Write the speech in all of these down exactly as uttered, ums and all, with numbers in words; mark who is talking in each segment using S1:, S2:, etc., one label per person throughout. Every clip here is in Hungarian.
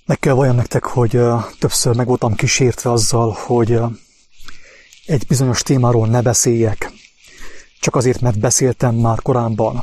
S1: Meg kell valljam nektek, hogy többször meg voltam kísértve azzal, hogy egy bizonyos témáról ne beszéljek, csak azért, mert beszéltem már korábban.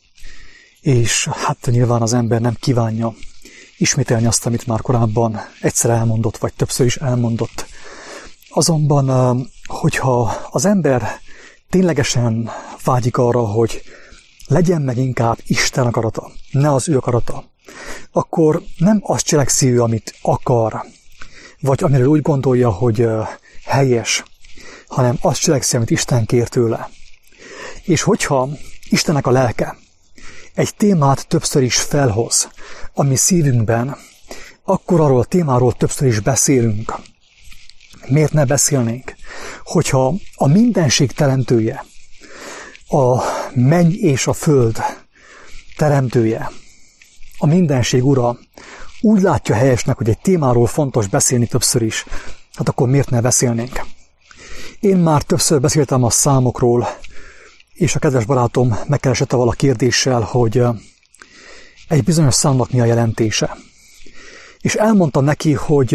S1: És hát nyilván az ember nem kívánja ismételni azt, amit már korábban egyszer elmondott, vagy többször is elmondott. Azonban, hogyha az ember ténylegesen vágyik arra, hogy legyen meg inkább Isten akarata, ne az ő akarata, akkor nem azt cselekszi ő, amit akar, vagy amiről úgy gondolja, hogy helyes, hanem azt cselekszi, amit Isten kér tőle. És hogyha Istennek a lelke egy témát többször is felhoz a mi szívünkben, akkor arról a témáról többször is beszélünk. Miért ne beszélnénk? Hogyha a mindenség teremtője, a menny és a föld teremtője, a mindenség ura úgy látja helyesnek, hogy egy témáról fontos beszélni többször is, hát akkor miért ne beszélnénk? Én már többször beszéltem a számokról, és a kedves barátom megkeresett avval a kérdéssel, hogy egy bizonyos számnak mi a jelentése. És elmondtam neki, hogy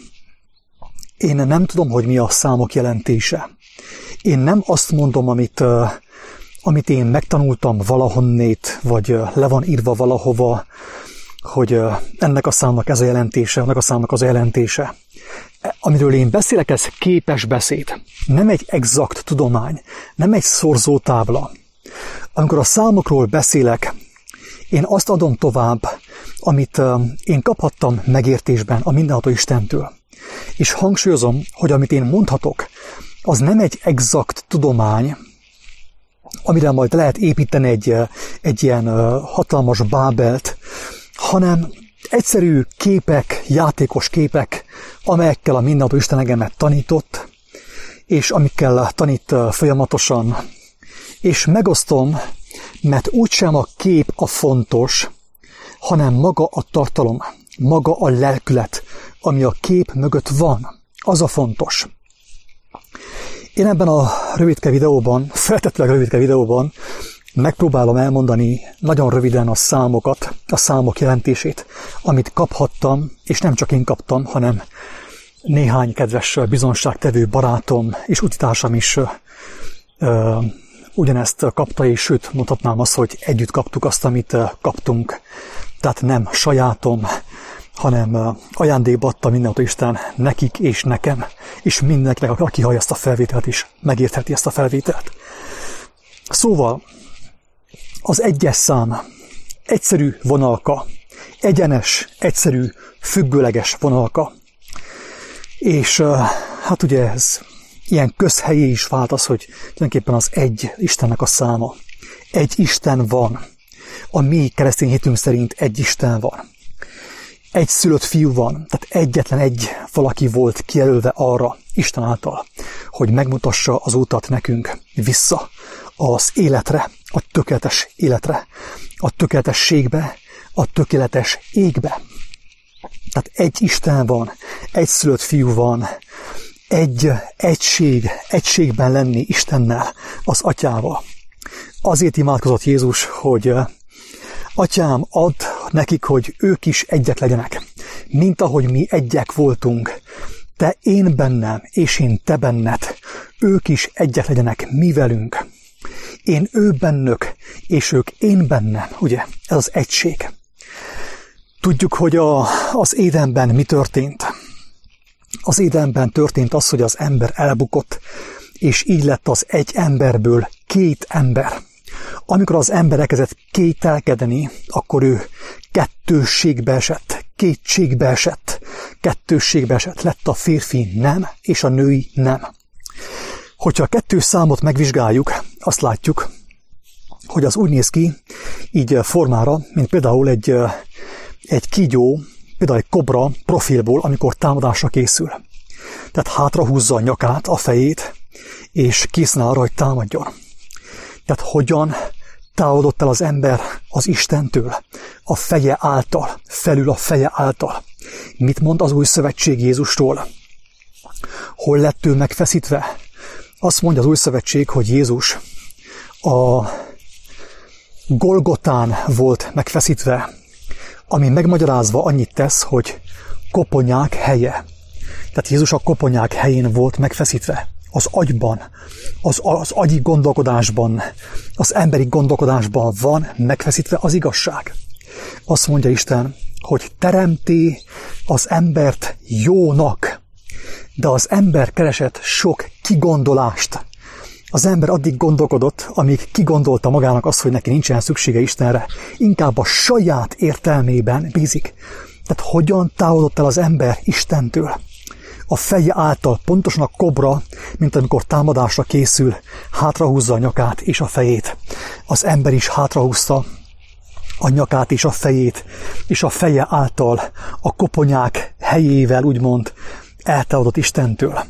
S1: én nem tudom, hogy mi a számok jelentése. Én nem azt mondom, amit, amit én megtanultam valahonnét, vagy le van írva valahova, hogy ennek a számnak ez a jelentése, ennek a számnak az a jelentése. Amiről én beszélek, ez képes beszéd. Nem egy exakt tudomány, nem egy szorzótábla. Amikor a számokról beszélek, én azt adom tovább, amit én kaphattam megértésben a mindenható Istentől. És hangsúlyozom, hogy amit én mondhatok, az nem egy exakt tudomány, amire majd lehet építeni egy, egy ilyen hatalmas bábelt, hanem egyszerű képek, játékos képek, amelyekkel a mindenható Isten engemet tanított, és amikkel tanít folyamatosan. És megosztom, mert úgysem a kép a fontos, hanem maga a tartalom, maga a lelkület, ami a kép mögött van, az a fontos. Én ebben a rövidke videóban, feltetőleg rövidke videóban megpróbálom elmondani nagyon röviden a számokat, a számok jelentését, amit kaphattam, és nem csak én kaptam, hanem néhány kedves bizonságtevő barátom és utitársam is ö, ugyanezt kapta, és sőt, mondhatnám azt, hogy együtt kaptuk azt, amit kaptunk. Tehát nem sajátom, hanem ajándékba adta mindenható Isten nekik és nekem, és mindenkinek, aki hallja ezt a felvételt is, megértheti ezt a felvételt. Szóval az egyes szám egyszerű vonalka, egyenes, egyszerű, függőleges vonalka. És hát ugye ez ilyen közhelyé is vált az, hogy tulajdonképpen az egy Istennek a száma. Egy Isten van. A mi keresztény hitünk szerint egy Isten van. Egy szülött fiú van, tehát egyetlen egy valaki volt kijelölve arra Isten által, hogy megmutassa az utat nekünk vissza az életre, a tökéletes életre, a tökéletességbe, a tökéletes égbe. Tehát egy Isten van, egy szülött fiú van, egy egység, egységben lenni Istennel, az Atyával. Azért imádkozott Jézus, hogy Atyám, add nekik, hogy ők is egyek legyenek, mint ahogy mi egyek voltunk. Te én bennem, és én te benned, ők is egyek legyenek mi velünk. Én ő bennök, és ők én bennem, ugye? Ez az egység. Tudjuk, hogy a, az Édenben mi történt. Az Édenben történt az, hogy az ember elbukott, és így lett az egy emberből két ember. Amikor az ember elkezdett kételkedni, akkor ő kettősségbe esett, kétségbe esett, kettősségbe esett. Lett a férfi nem, és a női nem. Hogyha a kettő számot megvizsgáljuk, azt látjuk, hogy az úgy néz ki, így formára, mint például egy, egy kígyó, például egy kobra profilból, amikor támadásra készül. Tehát hátrahúzza a nyakát, a fejét, és készen arra, hogy támadjon. Tehát hogyan távolodott el az ember az Istentől, a feje által, felül a feje által. Mit mond az új szövetség Jézusról? Hol lett ő megfeszítve? Azt mondja az új szövetség, hogy Jézus a Golgotán volt megfeszítve, ami megmagyarázva annyit tesz, hogy koponyák helye. Tehát Jézus a koponyák helyén volt megfeszítve. Az agyban, az, az agyi gondolkodásban, az emberi gondolkodásban van megfeszítve az igazság. Azt mondja Isten, hogy teremti az embert jónak, de az ember keresett sok kigondolást. Az ember addig gondolkodott, amíg kigondolta magának azt, hogy neki nincsen szüksége Istenre, inkább a saját értelmében bízik. Tehát hogyan távolodott el az ember Istentől? A feje által, pontosan a kobra, mint amikor támadásra készül, hátrahúzza a nyakát és a fejét. Az ember is hátrahúzta a nyakát és a fejét, és a feje által, a koponyák helyével, úgymond, eltávolodott Istentől.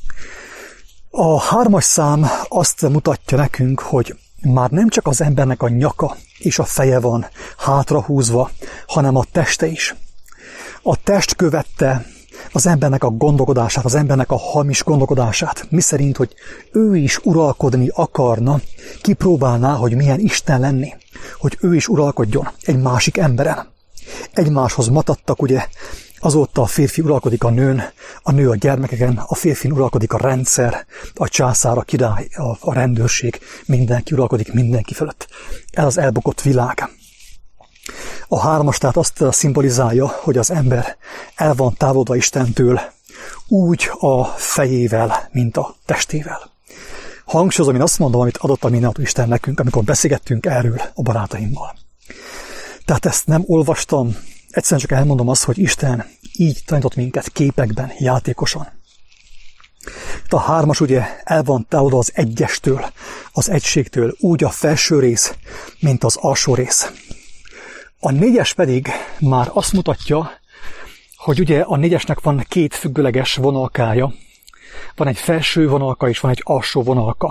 S1: A hármas szám azt mutatja nekünk, hogy már nem csak az embernek a nyaka és a feje van hátrahúzva, hanem a teste is. A test követte az embernek a gondolkodását, az embernek a hamis gondolkodását, miszerint, hogy ő is uralkodni akarna, kipróbálná, hogy milyen Isten lenni, hogy ő is uralkodjon egy másik emberen. Egymáshoz matadtak, ugye, azóta a férfi uralkodik a nőn, a nő a gyermekeken, a férfin uralkodik a rendszer, a császár, a király, a, a rendőrség, mindenki uralkodik mindenki fölött. Ez az elbukott világ. A hármas tehát azt szimbolizálja, hogy az ember el van távolodva Istentől, úgy a fejével, mint a testével. Hangsúlyozom, én azt mondom, amit adott a mindenható Isten nekünk, amikor beszélgettünk erről a barátaimmal. Tehát ezt nem olvastam, egyszerűen csak elmondom azt, hogy Isten így tanított minket képekben, játékosan. A hármas ugye el van távolodva az egyestől, az egységtől, úgy a felső rész, mint az alsó rész. A négyes pedig már azt mutatja, hogy ugye a négyesnek van két függőleges vonalkája. Van egy felső vonalka és van egy alsó vonalka.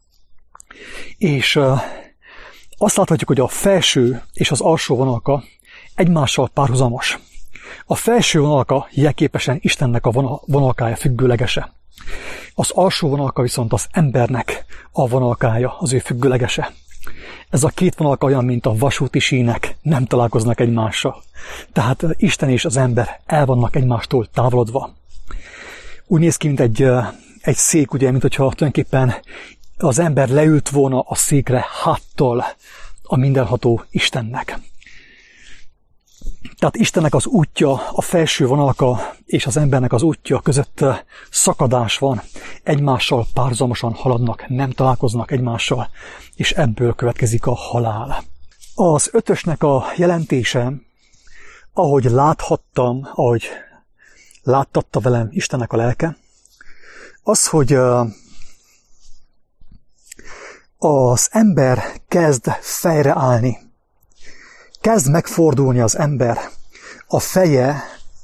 S1: És uh, azt láthatjuk, hogy a felső és az alsó vonalka egymással párhuzamos. A felső vonalka jelképesen Istennek a vonal, vonalkája függőlegese. Az alsó vonalka viszont az embernek a vonalkája, az ő függőlegese. Ez a két vonalka olyan, mint a vasúti sínek, nem találkoznak egymással. Tehát Isten és az ember el vannak egymástól távolodva. Úgy néz ki, mint egy, egy szék, ugye, mint hogyha tulajdonképpen az ember leült volna a székre háttal a mindenható Istennek. Tehát Istennek az útja, a felső vonalka és az embernek az útja között szakadás van. Egymással párhuzamosan haladnak, nem találkoznak egymással, és ebből következik a halál. Az ötösnek a jelentése, ahogy láthattam, ahogy láttatta velem Istennek a lelke, az, hogy az ember kezd fejreállni. Kezd megfordulni az ember. A feje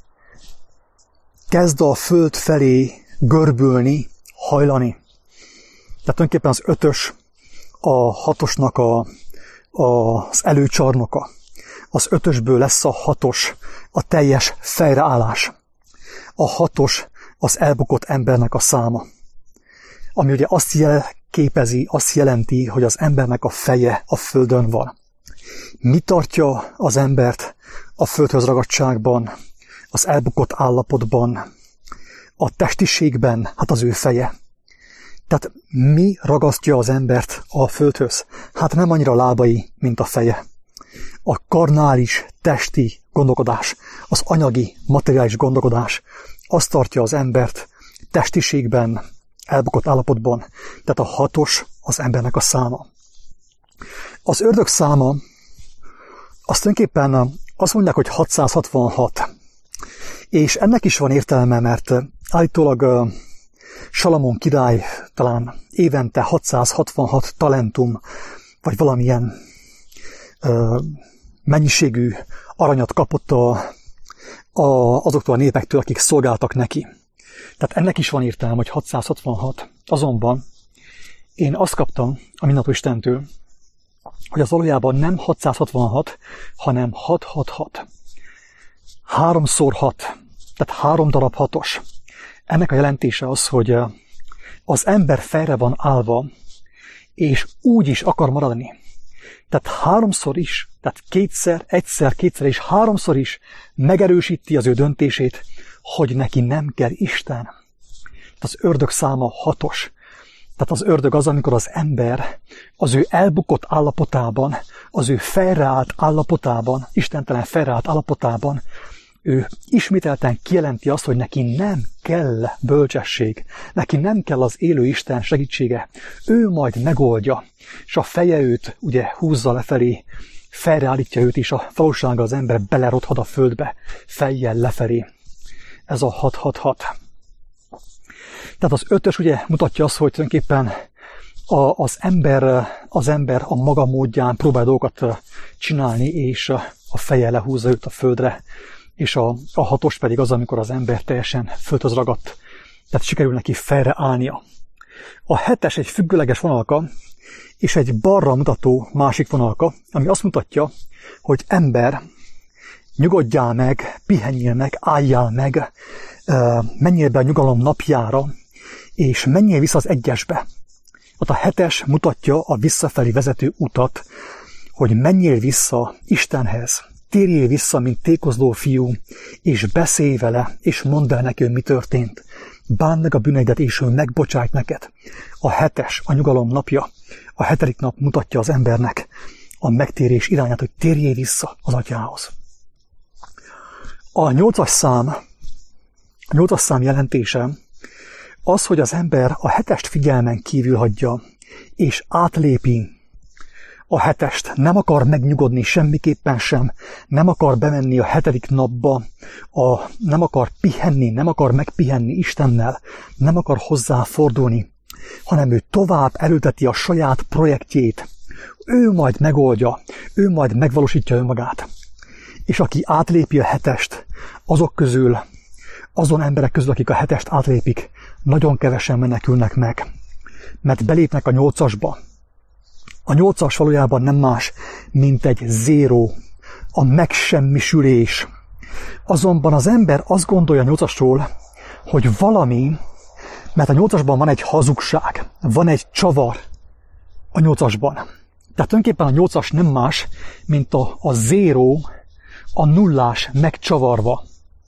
S1: kezd a föld felé görbülni, hajlani. Tehát tulajdonképpen az ötös a hatosnak a, a, az előcsarnoka. Az ötösből lesz a hatos, a teljes fejreállás. A hatos az elbukott embernek a száma. Ami ugye azt jelképezi, azt jelenti, hogy az embernek a feje a földön van. Mi tartja az embert a földhöz ragadtságban, az elbukott állapotban, a testiségben? Hát az ő feje. Tehát mi ragasztja az embert a földhöz? Hát nem annyira lábai, mint a feje. A karnális, testi gondolkodás, az anyagi, materiális gondolkodás, az tartja az embert testiségben, elbukott állapotban. Tehát a hatos az embernek a száma. Az ördög száma, azt tulajdonképpen azt mondják, hogy hatszázhatvanhat. És ennek is van értelme, mert állítólag Salamon király talán évente hatszázhatvanhat talentum, vagy valamilyen ö, mennyiségű aranyat kapott a, a, azoktól a népektől, akik szolgáltak neki. Tehát ennek is van értelme, hogy hatszázhatvanhat. Azonban én azt kaptam a mindenható Istentől, hogy az valójában nem hatszázhatvanhat, hanem hatszázhatvanhat. Háromszor hat, tehát három darab hatos. Ennek a jelentése az, hogy az ember fejre van állva, és úgy is akar maradni. Tehát háromszor is Tehát kétszer, egyszer, kétszer és háromszor is megerősíti az ő döntését, hogy neki nem kell Isten. Az ördög száma hatos. Tehát az ördög az, amikor az ember az ő elbukott állapotában, az ő felreállt állapotában, istentelen felreállt állapotában, ő ismételten kijelenti azt, hogy neki nem kell bölcsesség, neki nem kell az élő Isten segítsége, ő majd megoldja, és a feje őt ugye húzza lefelé, felreállítja őt, és a valósággal az ember belerothad a földbe, fejjel lefelé. Ez a hat hat hat. Tehát az ötös ugye mutatja azt, hogy tulajdonképpen a, az, ember, az ember a maga módján próbál dolgokat csinálni, és a feje lehúzza őt a földre, és a, a hatos pedig az, amikor az ember teljesen földhöz ragadt, tehát sikerül neki felre állnia. A hetes egy függőleges vonalka, és egy balra mutató másik vonalka, ami azt mutatja, hogy ember, nyugodjál meg, pihenjél meg, álljál meg, menjél be a nyugalom napjára, és menjél vissza az egyesbe. Ott a hetes mutatja a visszafelé vezető utat, hogy menjél vissza Istenhez, térjél vissza, mint tékozló fiú, és beszélj vele, és mondd el neki, hogy mi történt. Bánd meg a bűneidet, és ő megbocsájt neked. A hetes, a nyugalom napja, a hetedik nap mutatja az embernek a megtérés irányát, hogy térjél vissza az atyához. A nyolcas szám, a nyolcas szám jelentése az, hogy az ember a hetest figyelmen kívül hagyja, és átlépi a hetest, nem akar megnyugodni semmiképpen sem, nem akar bemenni a hetedik napba, a, nem akar pihenni, nem akar megpihenni Istennel, nem akar hozzá fordulni, hanem ő tovább erőlteti a saját projektjét. Ő majd megoldja, ő majd megvalósítja önmagát. És aki átlépi a hetest, azok közül, azon emberek közül, akik a hetest átlépik, nagyon kevesen menekülnek meg, mert belépnek a nyolcasba. A nyolcas valójában nem más, mint egy zéró, a megsemmisülés. Azonban az ember azt gondolja a nyolcasról, hogy valami, mert a nyolcasban van egy hazugság, van egy csavar a nyolcasban. Tehát tulajdonképpen a nyolcas nem más, mint a, a zéró, a nullás megcsavarva.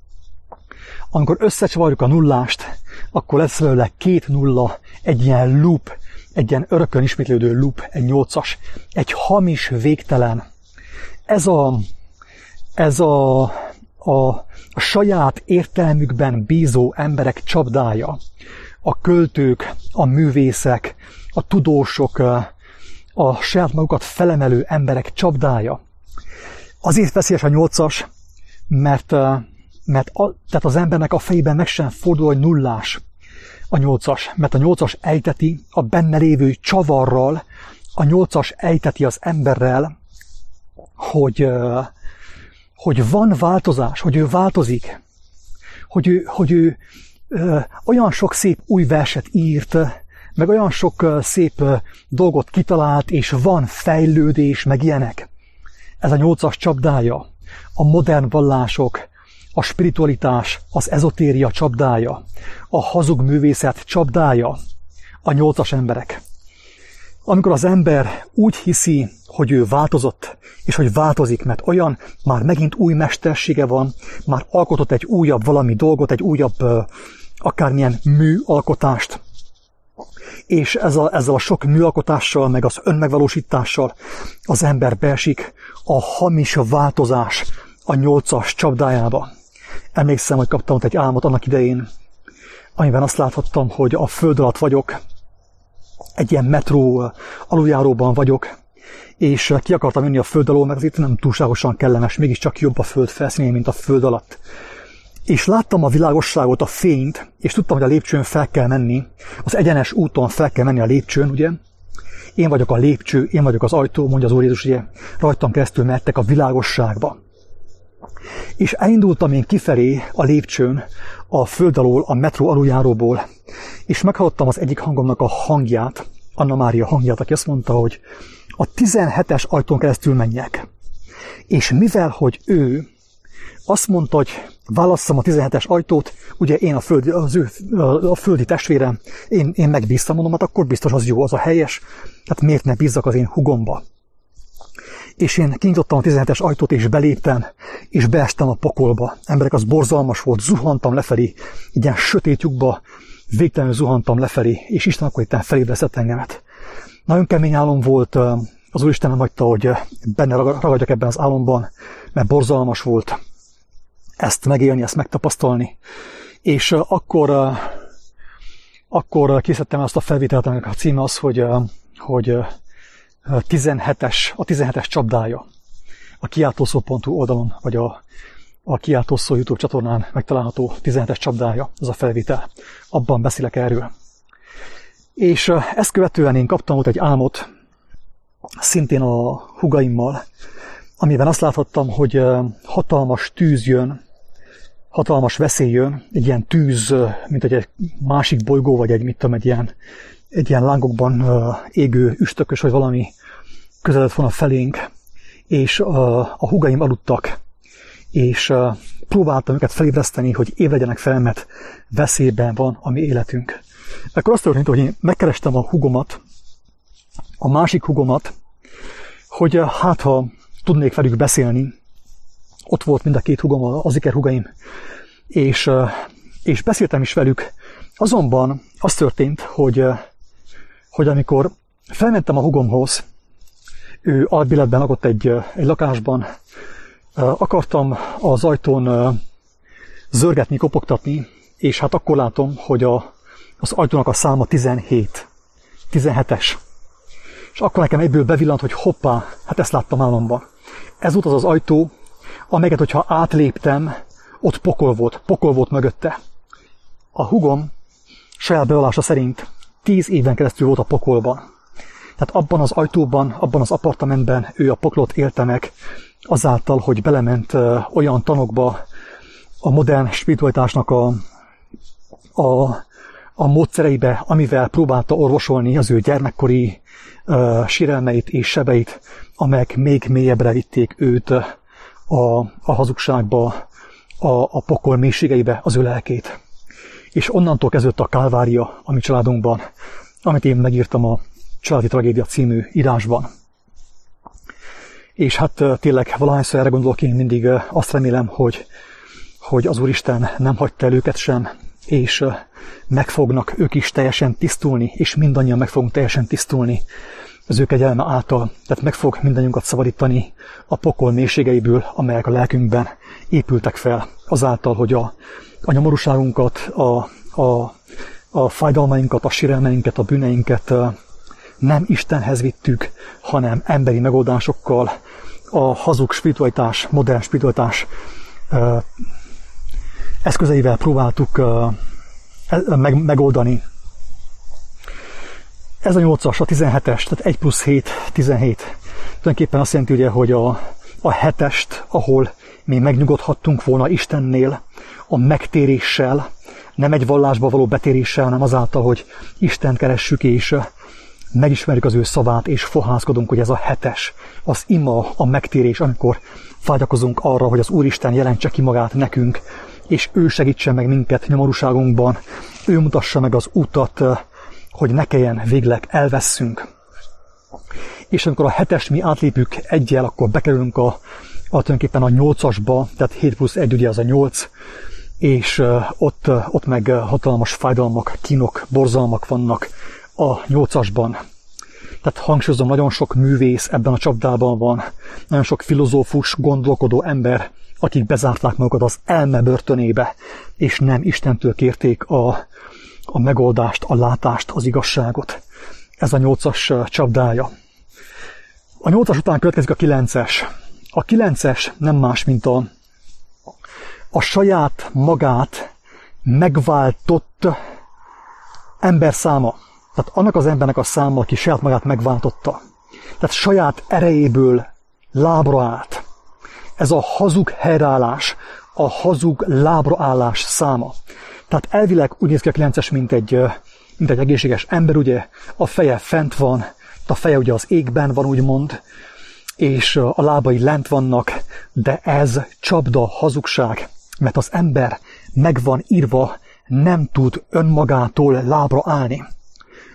S1: Amikor összecsavarjuk a nullást, akkor lesz belőle két nulla, egy ilyen loop, egy ilyen örökön ismétlődő loop, egy nyolcas, egy hamis végtelen. Ez a, ez a, a, a saját értelmükben bízó emberek csapdája. A költők, a művészek, a tudósok, a saját magukat felemelő emberek csapdája. Azért veszélyes a nyolcas, mert, mert a, tehát az embernek a fejében meg sem fordul, hogy nullás a nyolcas, mert a nyolcas ejteti a benne lévő csavarral, a nyolcas ejteti az emberrel, hogy, hogy van változás, hogy ő változik, hogy ő, hogy ő olyan sok szép új verset írt, meg olyan sok szép dolgot kitalált, és van fejlődés, meg ilyenek. Ez a nyolcas csapdája, a modern vallások, a spiritualitás, az ezotéria csapdája, a hazug művészet csapdája, a nyolcas emberek. Amikor az ember úgy hiszi, hogy ő változott, és hogy változik, mert olyan már megint új mestersége van, már alkotott egy újabb valami dolgot, egy újabb akármilyen műalkotást, és ezzel, ezzel a sok műalkotással, meg az önmegvalósítással az ember beesik a hamis változás a nyolcas csapdájába. Emlékszem, hogy kaptam ott egy álmot annak idején, amiben azt láthattam, hogy a föld alatt vagyok, egy ilyen metró aluljáróban vagyok, és ki akartam jönni a föld alól, mert azért nem túlságosan kellemes, mégiscsak jobb a föld felszínén, mint a föld alatt. És láttam a világosságot, a fényt, és tudtam, hogy a lépcsőn fel kell menni, az egyenes úton fel kell menni a lépcsőn, ugye? Én vagyok a lépcső, én vagyok az ajtó, mondja az Úr Jézus, ugye? Rajtam keresztül mehettek a világosságba. És elindultam én kifelé a lépcsőn, a föld alól, a metró aluljáróból, és meghallottam az egyik hangomnak a hangját, Anna Mária hangját, aki azt mondta, hogy a tizenhetes ajtón keresztül menjek. És mivel, hogy ő azt mondta, hogy válasszam a tizenhetes ajtót, ugye én a földi, az ő, a földi testvérem, én, én megbíztam, mondom, hát akkor biztos az jó, az a helyes, tehát miért ne bízzak az én hugomba. és én kinyitottam a tizenhetes ajtót, és beléptem, és beestem a pokolba. Emberek, az borzalmas volt, zuhantam lefelé, egy ilyen sötét lyukba, végtelenül zuhantam lefelé, és Isten akkor itt felébresztett engemet. Nagyon kemény álom volt, az Úristen nem hagyta, hogy benne ragadjak ebben az álomban, mert borzalmas volt ezt megélni, ezt megtapasztalni. És akkor, akkor készítettem azt a felvételt, aminek a címe az, hogy, hogy tizenhetes, a tizenhetes csapdája. A kiáltószó pont hu oldalon, vagy a, a kiáltószó YouTube csatornán megtalálható tizenhetes csapdája, az a felvétel. Abban beszélek erről. És ezt követően én kaptam ott egy álmot, szintén a húgaimmal, amiben azt láthattam, hogy hatalmas tűz jön, hatalmas veszély jön, egy ilyen tűz, mint egy másik bolygó, vagy egy, mit tudom, egy ilyen, egy ilyen lángokban égő üstökös, vagy valami közeledett volna felénk, és a húgaim aludtak, és próbáltam őket felébreszteni, hogy ébredjenek fel, mert veszélyben van a mi életünk. Akkor azt történt, hogy én megkerestem a húgomat, a másik húgomat, hogy hát ha tudnék velük beszélni. Ott volt mind a két húgom, az iker húgaim, és, és beszéltem is velük. Azonban az történt, hogy, hogy amikor felmentem a húgomhoz, ő albéletben lakott egy, egy lakásban, akartam az ajtón zörgetni, kopogtatni, és hát akkor látom, hogy a, az ajtónak a száma tizenhét, tizenhetes. És akkor nekem egyből bevillant, hogy hoppá, hát ezt láttam álomban. Ez volt az az ajtó, amelyet, hogyha átléptem, ott pokol volt, pokol volt mögötte. A húgom saját bevallása szerint tíz éven keresztül volt a pokolban. Tehát abban az ajtóban, abban az apartmentben ő a poklot élte meg, azáltal, hogy belement olyan tanokba, a modern spiritualitásnak a, a, a módszereibe, amivel próbálta orvosolni az ő gyermekkori uh, sérelmeit és sebeit, amelyek még mélyebbre vitték őt a, a hazugságba, a, a pokol mélységeibe, az ő lelkét. És onnantól kezdődött a kálvária a mi családunkban, amit én megírtam a Családi Tragédia című írásban. És hát tényleg valahányszor erre gondolok, én mindig azt remélem, hogy, hogy az Úristen nem hagyta el őket sem, és meg fognak ők is teljesen tisztulni, és mindannyian meg fogunk teljesen tisztulni az ő kegyelme által. Tehát meg fog mindannyiunkat szabadítani a pokol mélységeiből, amelyek a lelkünkben épültek fel, azáltal, hogy a, a nyomorúságunkat, a, a, a fájdalmainkat, a sérelmeinket, a bűneinket nem Istenhez vittük, hanem emberi megoldásokkal, a hazug spiritualitás, modern spiritualitás eszközeivel próbáltuk meg, megoldani. Ez a nyolcas, a tizenhetes, tehát egy plusz hét, tizenhét. Tulajdonképpen azt jelenti, ugye, hogy a, a hetest, ahol mi megnyugodhattunk volna Istennél, a megtéréssel, nem egy vallásba való betéréssel, hanem azáltal, hogy Istent keressük, és megismerjük az ő szavát, és fohászkodunk, hogy ez a hetes, az ima, a megtérés, amikor vágyakozunk arra, hogy az Úristen jelentse ki magát nekünk, és ő segítsen meg minket nyomorúságunkban, ő mutassa meg az utat, hogy ne kelljen végleg elvesszünk. És amikor a hetest mi átlépjük egyel, akkor bekerülünk a, a tulajdonképpen a nyolcasba, tehát hét plusz egy, ugye az a nyolc, és ott, ott meg hatalmas fájdalmak, kínok, borzalmak vannak a nyolcasban. Tehát hangsúlyozom, nagyon sok művész ebben a csapdában van, nagyon sok filozófus, gondolkodó ember, akik bezárták magukat az elme börtönébe, és nem Istentől kérték a, a megoldást, a látást, az igazságot. Ez a nyolcas csapdája. A nyolcas után következik a kilences. A kilences nem más, mint a, a saját magát megváltott ember száma. Tehát annak az embernek a száma, aki saját magát megváltotta. Tehát saját erejéből lábra állt. Ez a hazug helyreállás, a hazug lábraállás száma. Tehát elvileg úgy néz ki a kilences, mint egy, mint egy egészséges ember, ugye a feje fent van, a feje ugye az égben van, úgymond, és a lábai lent vannak, de ez csapda, hazugság, mert az ember meg van írva, nem tud önmagától lábra állni.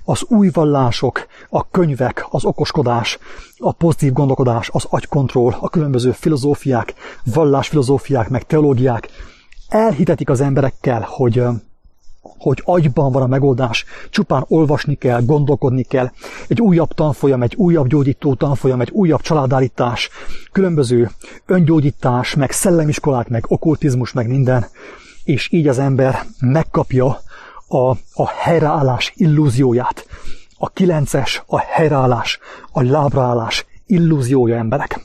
S1: az új vallások, a könyvek, az okoskodás, a pozitív gondolkodás, az agykontroll, a különböző filozófiák, vallásfilozófiák, meg teológiák elhitetik az emberekkel, hogy, hogy agyban van a megoldás, csupán olvasni kell, gondolkodni kell, egy újabb tanfolyam, egy újabb gyógyító tanfolyam, egy újabb családállítás, különböző öngyógyítás, meg szellemiskolák, meg okkultizmus, meg minden, és így az ember megkapja a, a helyreállás illúzióját. A kilences, a helyreállás, a lábraállás illúziója, emberek.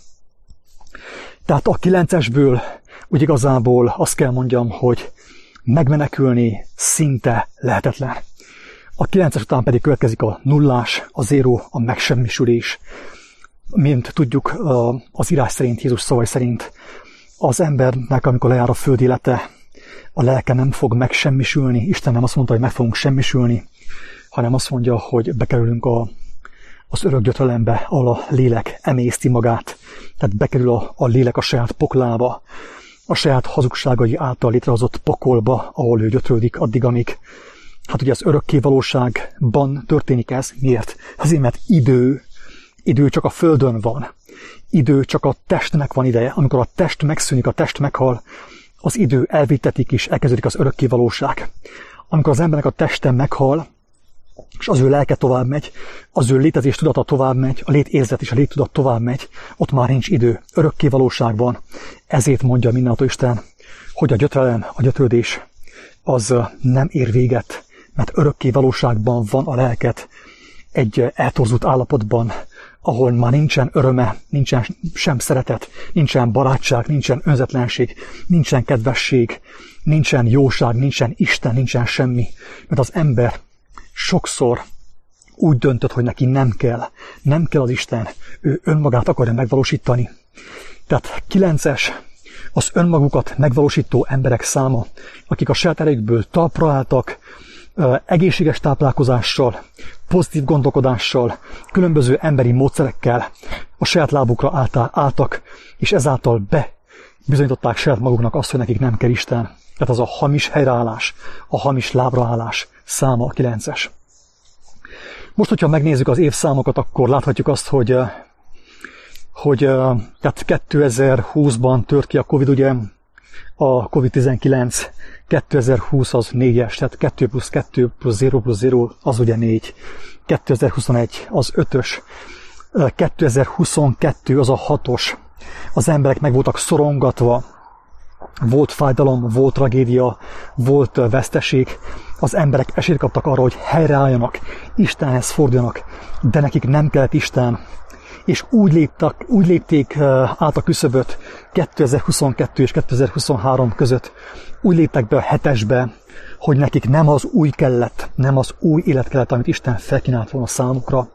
S1: Tehát a kilencesből úgy igazából azt kell mondjam, hogy megmenekülni szinte lehetetlen. A kilences után pedig következik a nullás, a zéró, a megsemmisülés. Mint tudjuk, az írás szerint, Jézus szavai szerint az embernek, amikor lejár a föld élete, a lelke nem fog megsemmisülni. Isten nem azt mondta, hogy meg fogunk semmisülni, hanem azt mondja, hogy bekerülünk a, az örök gyötrelembe, ahol a lélek emészti magát. Tehát bekerül a, a lélek a saját poklába, a saját hazugságai által létrehozott pokolba, ahol ő gyötrődik addig, amíg. Hát ugye az örökké valóságban történik ez. Miért? Azért, mert idő, idő csak a földön van. Idő csak a testnek van ideje. Amikor a test megszűnik, a test meghal, az idő elvitetik és elkezdődik az örökké valóság. Amikor az embernek a teste meghal, és az ő lelke tovább megy, az ő létezés tudata tovább megy, a létérzet és a léttudat tovább megy, ott már nincs idő, örökké valóság van. Ezért mondja mindenható Isten, hogy a gyötrelem, a gyötrődés az nem ér véget, mert örökké valóságban van a lelket, egy eltorzult állapotban, ahol már nincsen öröme, nincsen sem szeretet, nincsen barátság, nincsen önzetlenség, nincsen kedvesség, nincsen jóság, nincsen Isten, nincsen semmi. Mert az ember sokszor úgy döntött, hogy neki nem kell, nem kell az Isten, ő önmagát akarja megvalósítani. Tehát kilences, az önmagukat megvalósító emberek száma, akik a saját erejükből talpra álltak, egészséges táplálkozással, pozitív gondolkodással, különböző emberi módszerekkel a saját lábukra álltak, és ezáltal bebizonyították saját maguknak azt, hogy nekik nem kell Isten. Tehát az a hamis helyreállás, a hamis lábraállás száma a kilences. Most, hogyha megnézzük az évszámokat, akkor láthatjuk azt, hogy, hogy tehát kétezer-húszban tört ki a Covid, ugye, a kovid tizenkilenc, kétezer-húsz az négyes, tehát kettő plusz kettő plusz zéro plusz zéro az ugye négy, kétezer-huszonegy az ötös, kétezer-huszonkettő az a hatos, az emberek meg voltak szorongatva, volt fájdalom, volt tragédia, volt veszteség, az emberek esélyt kaptak arra, hogy helyreálljanak, Istenhez forduljanak, de nekik nem kellett Isten, és úgy, léptek, úgy lépték át a küszöböt kétezer-huszonkettő és kétezer-huszonhárom között, úgy léptek be a hetesbe, hogy nekik nem az új kellett, nem az új élet kellett, amit Isten felkínált volna számukra,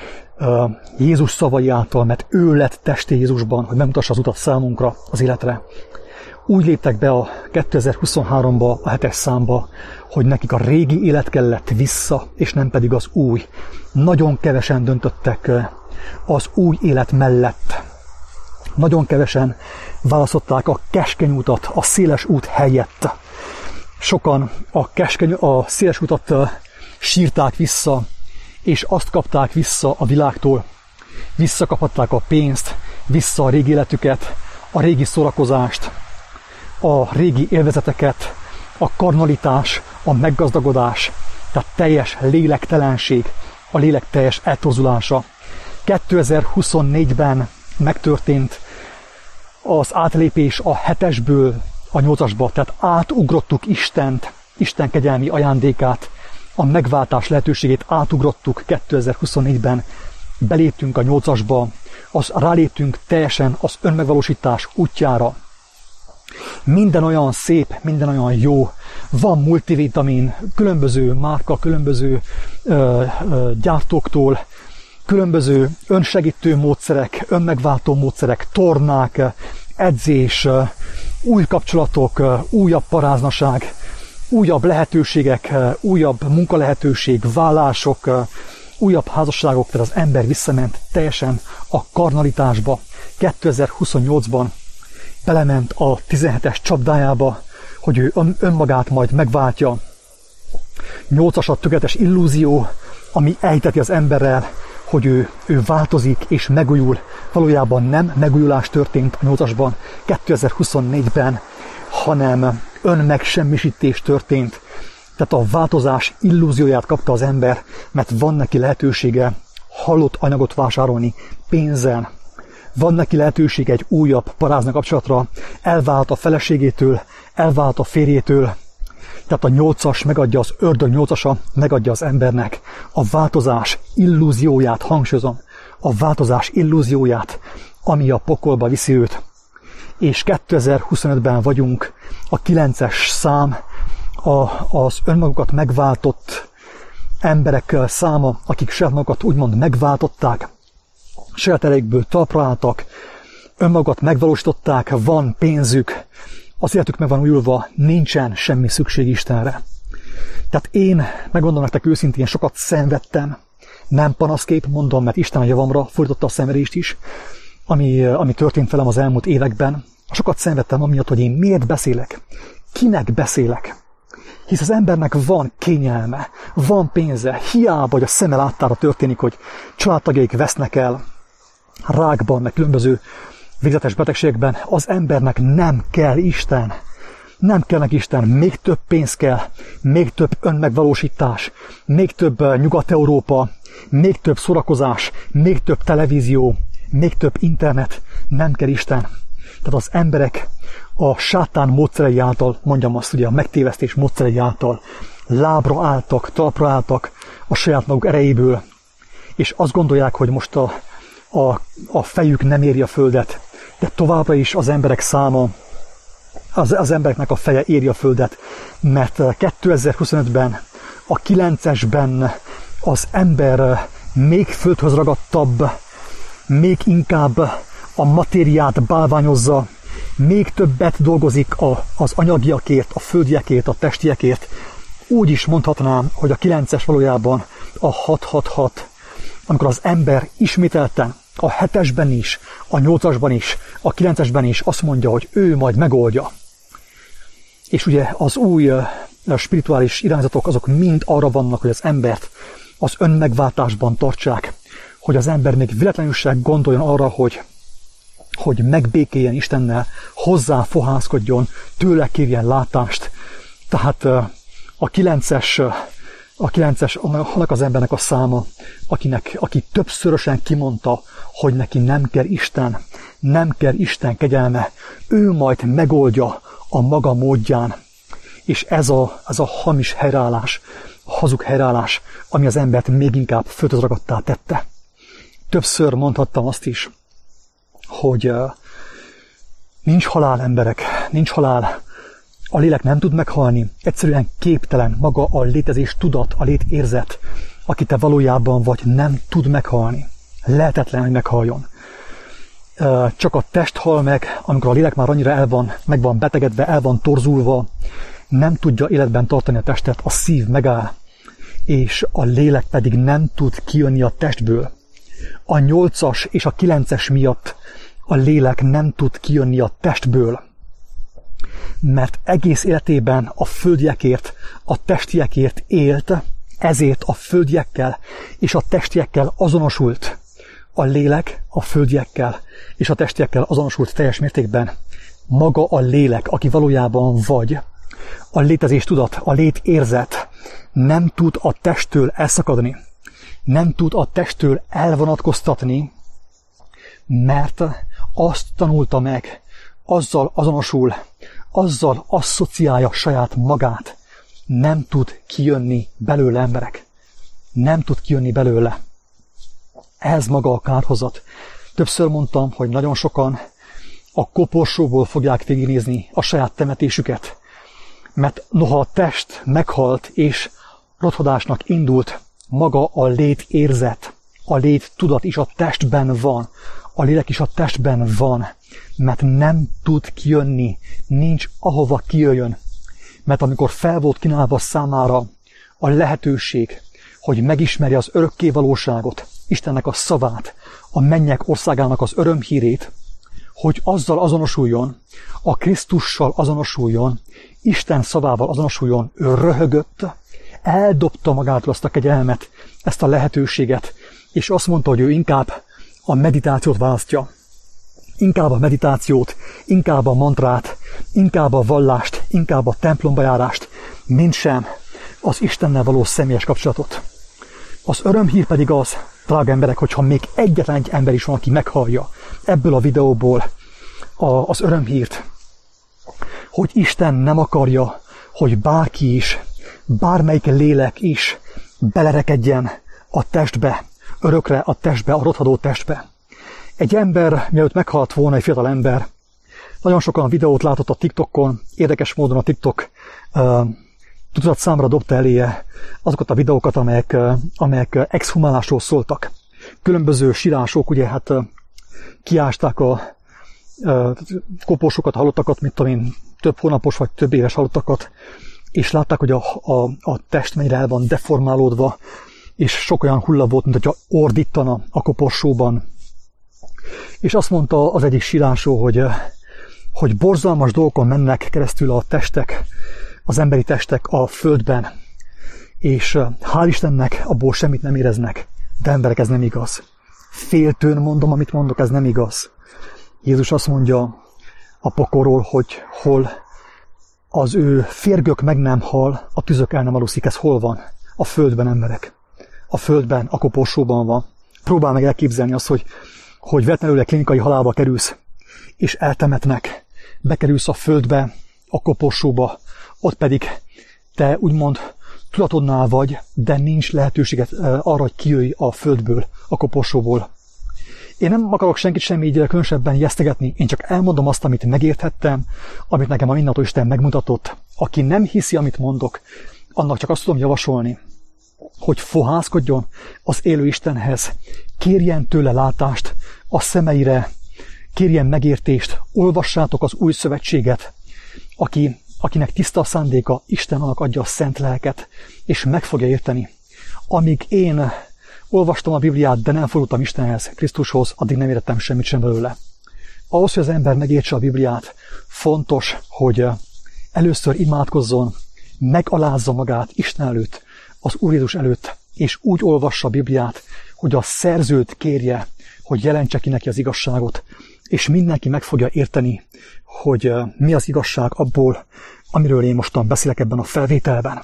S1: Jézus szavai által, mert ő lett testé Jézusban, hogy megmutassa az utat számunkra, az életre. Úgy léptek be a kétezer-huszonháromba, a hetes számba, hogy nekik a régi élet kellett vissza, és nem pedig az új. Nagyon kevesen döntöttek az új élet mellett. Nagyon kevesen választották a keskeny utat, a széles út helyett. Sokan a, keskeny, a széles utat sírták vissza, és azt kapták vissza a világtól. Visszakaphatták a pénzt, vissza a régi életüket, a régi szórakozást, a régi élvezeteket, a karnalitás, a meggazdagodás, tehát teljes lélektelenség, a lélek teljes eltorzulása. kétezer-huszonnégyben megtörtént az átlépés a hetesből a nyolcasba, tehát átugrottuk Istent, Isten kegyelmi ajándékát, a megváltás lehetőségét átugrottuk kétezer-huszonnégyben, beléptünk a nyolcasba, az ráléptünk teljesen az önmegvalósítás útjára. Minden olyan szép, minden olyan jó, van multivitamin, különböző márka, különböző ö, ö, gyártóktól, különböző önsegítő módszerek, önmegváltó módszerek, tornák, edzés, új kapcsolatok, újabb paráznaság, újabb lehetőségek, újabb munkalehetőség, vállások, újabb házasságok, tehát az ember visszament teljesen a karnalitásba. kétezer-huszonnyolcban belement a tizenhetes csapdájába, hogy ő önmagát majd megváltja. nyolcas a tökéletes illúzió, ami elhiteti az emberrel, hogy ő, ő változik és megújul. Valójában nem megújulás történt a nyolcasban, kétezer-huszonnégyben, hanem önmegsemmisítés történt. Tehát a változás illúzióját kapta az ember, mert van neki lehetősége halott anyagot vásárolni pénzen. Van neki lehetősége egy újabb paráznai kapcsolatra, elvált a feleségétől, elvált a férjétől. Tehát a nyolcas megadja, az ördög nyolcasa megadja az embernek a változás illúzióját, hangsúlyozom, a változás illúzióját, ami a pokolba viszi őt. És kétezer-huszonötben vagyunk, a kilences szám, a, az önmagukat megváltott emberek száma, akik saját magukat úgymond megváltották, saját erejükből talpra álltak, önmagukat megvalósították, van pénzük, az életük meg van újulva, nincsen semmi szükség Istenre. Tehát én, megmondom nektek őszintén, sokat szenvedtem, nem panaszkép, mondom, mert Isten a javamra fordította a szenvedést is, ami, ami történt velem az elmúlt években. Sokat szenvedtem amiatt, hogy én miért beszélek, kinek beszélek. Hisz az embernek van kényelme, van pénze, hiába, hogy a szeme láttára történik, hogy családtagjaik vesznek el rákban, meg különböző végzetes betegségekben, az embernek nem kell Isten. Nem kell neki Isten, még több pénz kell, még több önmegvalósítás, még több Nyugat-Európa, még több szórakozás, még több televízió, még több internet, nem kell Isten. Tehát az emberek a sátán módszerei által, mondjam azt, ugye a megtévesztés módszerei által lábra álltak, talpra álltak a saját maguk erejéből, és azt gondolják, hogy most a, a, a fejük nem éri a földet, de továbbra is az emberek száma, az, az embereknek a feje éri a földet, mert kétezer-huszonötben, a kilencesben az ember még földhöz ragadtabb, még inkább a matériát bálványozza, még többet dolgozik a, az anyagiakért, a földiekért, a testiekért. Úgy is mondhatnám, hogy a kilences valójában a hat hat hat, amikor az ember ismételten a hetesben is, a nyolcasban is, a kilencesben is azt mondja, hogy ő majd megoldja. És ugye az új spirituális irányzatok azok mind arra vannak, hogy az embert az önmegváltásban tartsák, hogy az ember még véletlenül se gondoljon arra, hogy, hogy megbékéljen Istennel, hozzá fohászkodjon, tőle kérjen látást. Tehát a kilences, a kilences annak az embernek a száma, akinek, aki többszörösen kimondta, hogy neki nem kell Isten, nem kell Isten kegyelme, ő majd megoldja a maga módján. És ez a, ez a hamis helyreállás, a hazug helyreállás, ami az embert még inkább földhöz ragadtá tette. Többször mondhattam azt is, hogy uh, nincs halál, emberek, nincs halál. A lélek nem tud meghalni, egyszerűen képtelen, maga a létezés tudat, a létérzet, aki te valójában vagy, nem tud meghalni. Lehetetlen, hogy meghaljon. Uh, csak a test hal meg, amikor a lélek már annyira el van, meg van betegedve, el van torzulva, nem tudja életben tartani a testet, a szív megáll, és a lélek pedig nem tud kijönni a testből. A nyolcas és a kilences miatt a lélek nem tud kijönni a testből, mert egész életében a földiekért, a testiekért élt, ezért a földiekkel és a testiekkel azonosult. A lélek a földiekkel és a testiekkel azonosult teljes mértékben. Maga a lélek, aki valójában vagy, a létezés tudat, a létérzet nem tud a testtől elszakadni, nem tud a testtől elvonatkoztatni, mert azt tanulta meg, azzal azonosul, azzal asszociálja saját magát. Nem tud kijönni belőle, emberek. Nem tud kijönni belőle. Ez maga a kárhozat. Többször mondtam, hogy nagyon sokan a koporsóból fogják végignézni a saját temetésüket, mert noha a test meghalt és rothadásnak indult, maga a létérzet, a lét tudat is a testben van, a lélek is a testben van, mert nem tud kijönni, nincs ahova kijöjjön. Mert amikor fel volt kínálva számára a lehetőség, hogy megismerje az örökké valóságot, Istennek a szavát, a mennyek országának az örömhírét, hogy azzal azonosuljon, a Krisztussal azonosuljon, Isten szavával azonosuljon, ő röhögött, eldobta magától azt a kegyelmet, ezt a lehetőséget, és azt mondta, hogy ő inkább a meditációt választja. Inkább a meditációt, inkább a mantrát, inkább a vallást, inkább a templomba járást, mint sem az Istennel való személyes kapcsolatot. Az örömhír pedig az, drága emberek, hogyha még egyetlen egy ember is van, aki meghallja ebből a videóból a, az örömhírt, hogy Isten nem akarja, hogy bárki is, bármelyik lélek is belerekedjen a testbe, örökre a testbe, a rothadó testbe. Egy ember, mielőtt meghalt volna, egy fiatal ember, nagyon sokan videót látott a TikTokon, érdekes módon a TikTok uh, tudat számra dobta eléje azokat a videókat, amelyek, uh, amelyek exhumálásról szóltak. Különböző sírások, ugye hát uh, kiásták a uh, koposokat, halottakat, mit tudom én, több hónapos vagy több éves halottakat, és látták, hogy a, a, a test mennyire el van deformálódva, és sok olyan hulla volt, mint hogyha ordítana a koporsóban. És azt mondta az egyik sírásó, hogy, hogy borzalmas dolgokon mennek keresztül a testek, az emberi testek a földben, és hál' Istennek abból semmit nem éreznek. De emberek, ez nem igaz. Féltőn mondom, amit mondok, ez nem igaz. Jézus azt mondja a pokolról, hogy hol az ő férgök meg nem hal, a tüzök el nem aluszik. Ez hol van? A földben, emberek. A földben, a koporsóban van. Próbál meg elképzelni azt, hogy hogy vetlenül klinikai halálba kerülsz, és eltemetnek, bekerülsz a földbe, a koporsóba, ott pedig te úgymond tudatodnál vagy, de nincs lehetőséget arra, hogy kijöjj a földből, a koporsóból. Én nem akarok senkit semmi így különösebben ijesztegetni, én csak elmondom azt, amit megérthettem, amit nekem a mindennapos Isten megmutatott. Aki nem hiszi, amit mondok, annak csak azt tudom javasolni, hogy fohászkodjon az élő Istenhez, kérjen tőle látást a szemeire, kérjen megértést, olvassátok az új szövetséget, aki, akinek tiszta a szándéka, Isten annak adja a szent lelket, és meg fogja érteni. Amíg én olvastam a Bibliát, de nem fordultam Istenhez, Krisztushoz, addig nem értettem semmit sem belőle. Ahhoz, hogy az ember megértse a Bibliát, fontos, hogy először imádkozzon, megalázza magát Isten előtt, az Úr Jézus előtt, és úgy olvassa a Bibliát, hogy a szerzőt kérje, hogy jelentse ki neki az igazságot, és mindenki meg fogja érteni, hogy mi az igazság abból, amiről én mostan beszélek ebben a felvételben.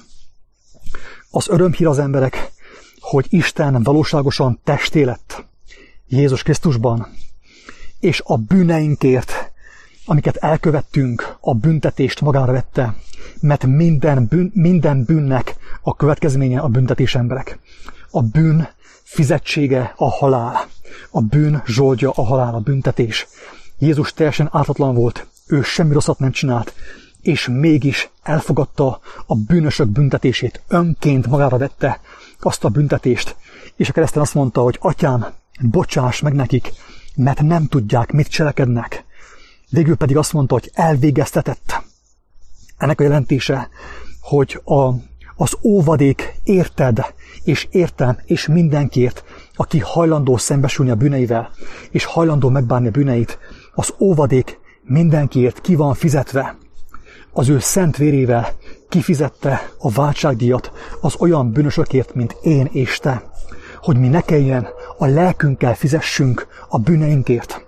S1: Az örömhír az emberek, hogy Isten valóságosan testé lett Jézus Krisztusban, és a bűneinkért, amiket elkövettünk, a büntetést magára vette, mert minden, bűn, minden bűnnek a következménye a büntetés, emberek. A bűn fizetsége a halál. A bűn zsoldja a halál, a büntetés. Jézus teljesen ártatlan volt, ő semmi rosszat nem csinált, és mégis elfogadta a bűnösök büntetését, önként magára vette azt a büntetést, és a kereszten azt mondta, hogy Atyám, bocsáss meg nekik, mert nem tudják, mit cselekednek. Végül pedig azt mondta, hogy elvégeztetett. Ennek a jelentése, hogy a, az óvadék érted, és értem, és mindenkiért, aki hajlandó szembesülni a bűneivel, és hajlandó megbánni a bűneit, az óvadék mindenkiért ki van fizetve. Az ő szent vérével kifizette a váltságdíjat az olyan bűnösökért, mint én és te, hogy mi ne kelljen a lelkünkkel fizessünk a bűneinkért.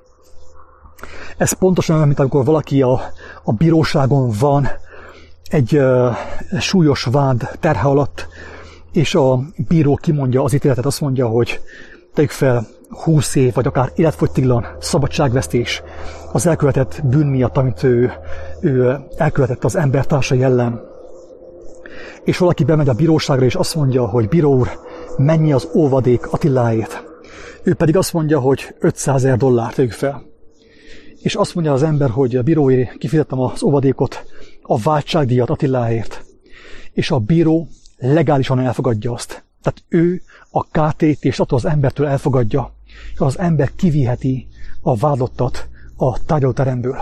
S1: Ez pontosan olyan, mint amikor valaki a, a bíróságon van egy uh, súlyos vád terhe alatt, és a bíró kimondja az ítéletet, azt mondja, hogy tegyük fel húsz év, vagy akár életfogytiglan szabadságvesztés az elkövetett bűn miatt, amit ő, ő elkövetett az embertársai ellen. És valaki bemegy a bíróságra, és azt mondja, hogy bíró úr, mennyi az óvadék Attiláért. Ő pedig azt mondja, hogy ötszázezer dollárt tegyük fel. És azt mondja az ember, hogy a bíróért kifizettem az óvadékot, a váltságdíjat Attiláért. És a bíró legálisan elfogadja azt. Tehát ő a kártérítést attól az embertől elfogadja, és az ember kiviheti a vádlottat a tárgyalóteremből.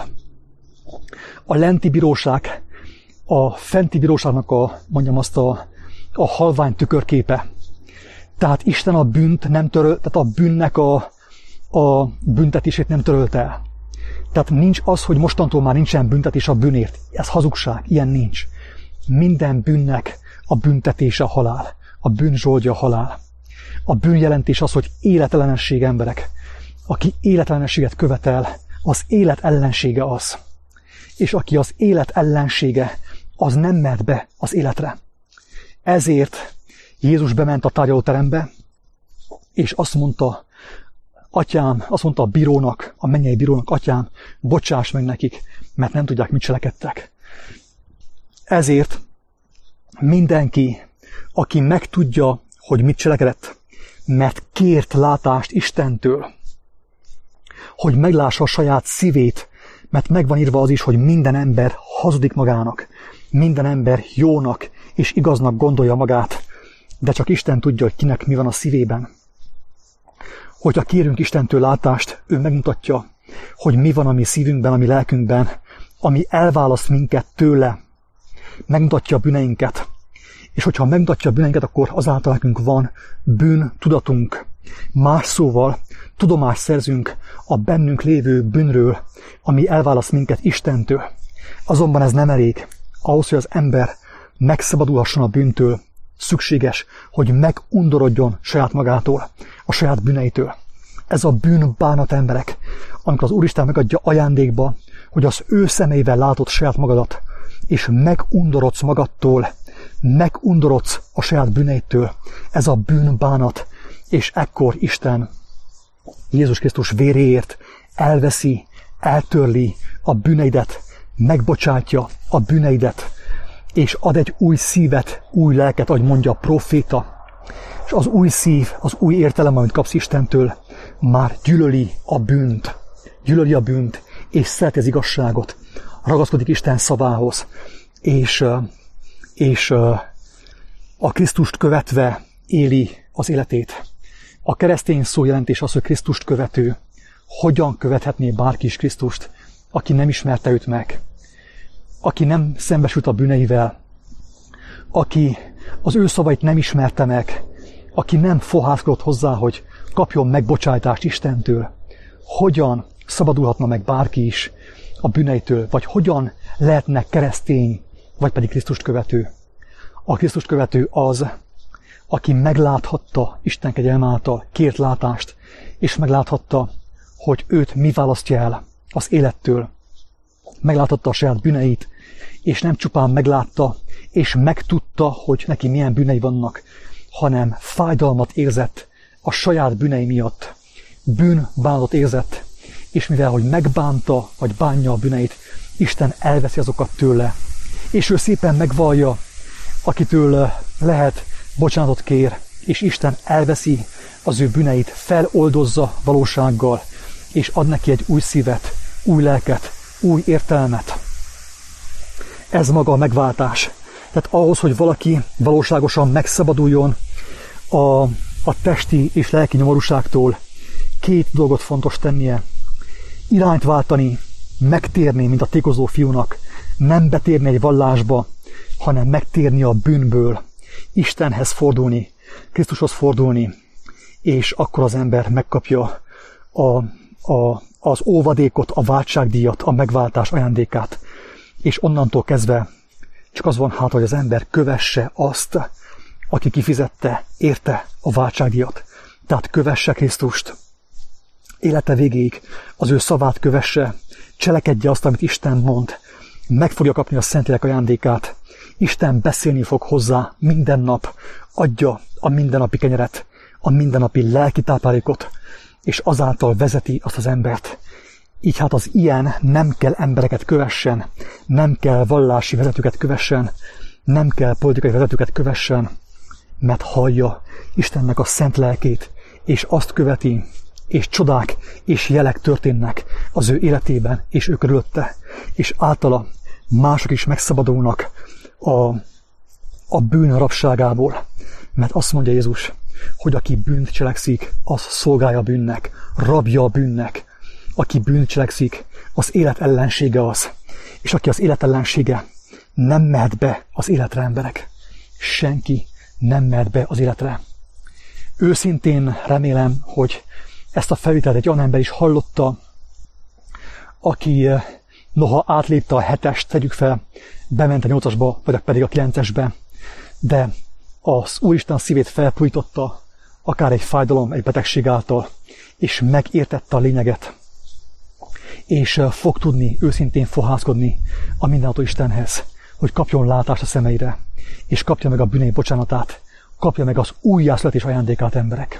S1: A lenti bíróság, a fenti bíróságnak a, mondjam azt, a, a halvány tükörképe. Tehát Isten a bűnt nem töröl, tehát a bűnnek a, a büntetését nem törölte el. Tehát nincs az, hogy mostantól már nincsen büntetés a bűnért. Ez hazugság, ilyen nincs. Minden bűnnek a büntetése a halál, a bűn zsoldja a halál. A bűn jelentés az, hogy életellenesség emberek. Aki életellenességet követel, az élet ellensége az. És aki az élet ellensége, az nem mehet be az életre. Ezért Jézus bement a tárgyalóterembe, és azt mondta, atyám, azt mondta a bírónak, a mennyei bírónak, atyám, bocsáss meg nekik, mert nem tudják, mit cselekedtek. Ezért mindenki, aki megtudja, hogy mit cselekedett, mert kért látást Istentől, hogy meglássa a saját szívét, mert megvan írva az is, hogy minden ember hazudik magának, minden ember jónak és igaznak gondolja magát, de csak Isten tudja, hogy kinek mi van a szívében. Hogyha kérünk Istentől látást, ő megmutatja, hogy mi van a mi szívünkben, a mi lelkünkben, ami elválaszt minket tőle, megmutatja a bűneinket. És hogyha megmutatja a bűneinket, akkor azáltal nekünk van bűn tudatunk. Más szóval tudomást szerzünk a bennünk lévő bűnről, ami elválaszt minket Istentől. Azonban ez nem elég. Ahhoz, hogy az ember megszabadulhasson a bűntől, szükséges, hogy megundorodjon saját magától, a saját bűneitől. Ez a bűnbánat, emberek, amikor az Úristen megadja ajándékba, hogy az ő személyvel látod saját magadat, és megundorodsz magadtól, megundorodsz a saját bűneitől. Ez a bűnbánat, és ekkor Isten Jézus Krisztus véréért elveszi, eltörli a bűneidet, megbocsátja a bűneidet, és ad egy új szívet, új lelket, ahogy mondja a proféta. És az új szív, az új értelem, amit kapsz Istentől, már gyűlöli a bűnt, gyűlöli a bűnt, és szereti az igazságot, ragaszkodik Isten szavához, és, és a Krisztust követve éli az életét. A keresztény szó jelentés az, hogy Krisztust követő. Hogyan követhetné bárki is Krisztust, aki nem ismerte őt meg, aki nem szembesült a bűneivel, aki az ő szavait nem ismerte meg, aki nem fohászkodott hozzá, hogy kapjon megbocsájtást Istentől. Hogyan szabadulhatna meg bárki is a bűneitől, vagy hogyan lehetne keresztény, vagy pedig Krisztust követő? A Krisztust követő az, aki megláthatta Isten kegyelme által, kért látást, és megláthatta, hogy őt mi választja el az élettől. Megláthatta a saját bűneit, és nem csupán meglátta, és megtudta, hogy neki milyen bűnei vannak, hanem fájdalmat érzett a saját bűnei miatt. Bűnbánatot érzett, és mivel, hogy megbánta, vagy bánja a bűneit, Isten elveszi azokat tőle. És ő szépen megvallja, akitől lehet, bocsánatot kér, és Isten elveszi az ő bűneit, feloldozza valósággal, és ad neki egy új szívet, új lelket, új értelmet. Ez maga a megváltás. Tehát ahhoz, hogy valaki valóságosan megszabaduljon a, a testi és lelki nyomorúságtól, két dolgot fontos tennie. Irányt váltani, megtérni, mint a tékozó fiúnak, nem betérni egy vallásba, hanem megtérni a bűnből, Istenhez fordulni, Krisztushoz fordulni, és akkor az ember megkapja a, a, az óvadékot, a váltságdíjat, a megváltás ajándékát. És onnantól kezdve csak az van hát, hogy az ember kövesse azt, aki kifizette, érte a váltságdíjat. Tehát kövesse Krisztust. Élete végéig az ő szavát kövesse, cselekedje azt, amit Isten mond, meg fogja kapni a Szentlélek ajándékát. Isten beszélni fog hozzá minden nap, adja a mindennapi kenyeret, a mindennapi lelki táplálékot, és azáltal vezeti azt az embert. Így hát az ilyen nem kell embereket kövessen, nem kell vallási vezetőket kövessen, nem kell politikai vezetőket kövessen, mert hallja Istennek a szent lelkét, és azt követi, és csodák és jelek történnek az ő életében, és ő körülötte, és általa mások is megszabadulnak a, a bűn rabságából. Mert azt mondja Jézus, hogy aki bűnt cselekszik, az szolgálja a bűnnek, rabja a bűnnek. Aki bűnt cselekszik, az élet ellensége az. És aki az élet ellensége, nem mehet be az életre, emberek. Senki nem mehet be az életre. Őszintén remélem, hogy ezt a felvételt egy olyan ember is hallotta, aki noha átlépte a hetest, tegyük fel, bement a nyolcasba, vagy pedig a kilencesbe, de az Úristen szívét felpújtotta, akár egy fájdalom, egy betegség által, és megértette a lényeget, és fog tudni őszintén fohászkodni a mindenható Istenhez, hogy kapjon látást a szemeire, és kapja meg a bűnei bocsánatát, kapja meg az újjászületés ajándékát, emberek.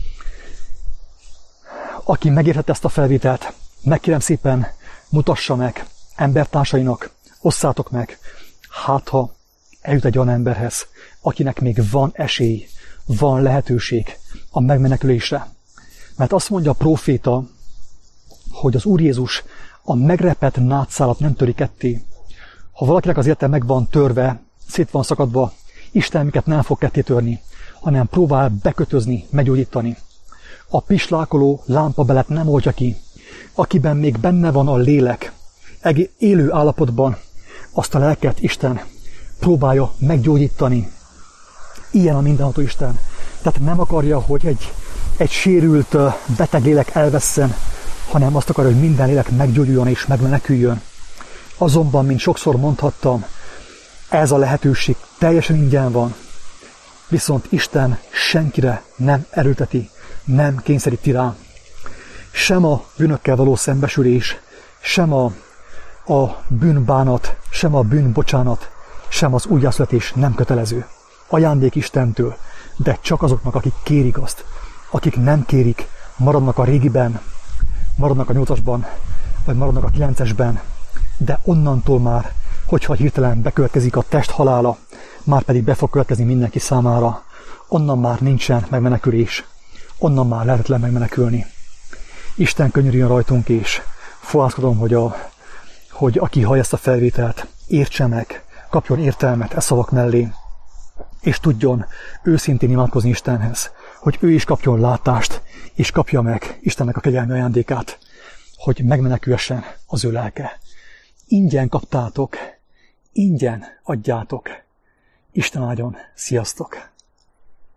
S1: Aki megértette ezt a felvételt, megkérem szépen, mutassa meg embertársainak, osszátok meg, hát ha eljut egy olyan emberhez, akinek még van esély, van lehetőség a megmenekülésre. Mert azt mondja a próféta, hogy az Úr Jézus a megrepett nádszálat nem töri ketté. Ha valakinek az élete meg van törve, szét van szakadva, Isten minket nem fog ketté törni, hanem próbál bekötözni, meggyógyítani. A pislákoló lámpabelet nem oldja ki. Akiben még benne van a lélek, élő állapotban, azt a lelket Isten próbálja meggyógyítani. Ilyen a mindenható Isten. Tehát nem akarja, hogy egy, egy sérült, beteg lélek elvesszen, hanem azt akarja, hogy minden lélek meggyógyuljon és megmeneküljön. Azonban, mint sokszor mondhattam, ez a lehetőség teljesen ingyen van. Viszont Isten senkire nem erőlteti, nem kényszeríti rá. Sem a bűnökkel való szembesülés, sem a, a bűnbánat, sem a bűnbocsánat, sem az újjászületés nem kötelező. Ajándék Istentől, de csak azoknak, akik kérik azt. Akik nem kérik, maradnak a régiben, maradnak a nyolcasban, vagy maradnak a kilencesben, de onnantól már, hogyha hirtelen bekövetkezik a test halála, már pedig be fog következni mindenki számára, onnan már nincsen megmenekülés, onnan már lehetetlen megmenekülni. Isten könyörüljön rajtunk, és fohászkodom, hogy, a, hogy aki hallja ezt a felvételt, értse meg, kapjon értelmet e szavak mellé, és tudjon őszintén imádkozni Istenhez, hogy ő is kapjon látást, és kapja meg Istennek a kegyelmi ajándékát, hogy megmenekülhessen az ő lelke. Ingyen kaptátok, ingyen adjátok. Isten áldjon, sziasztok!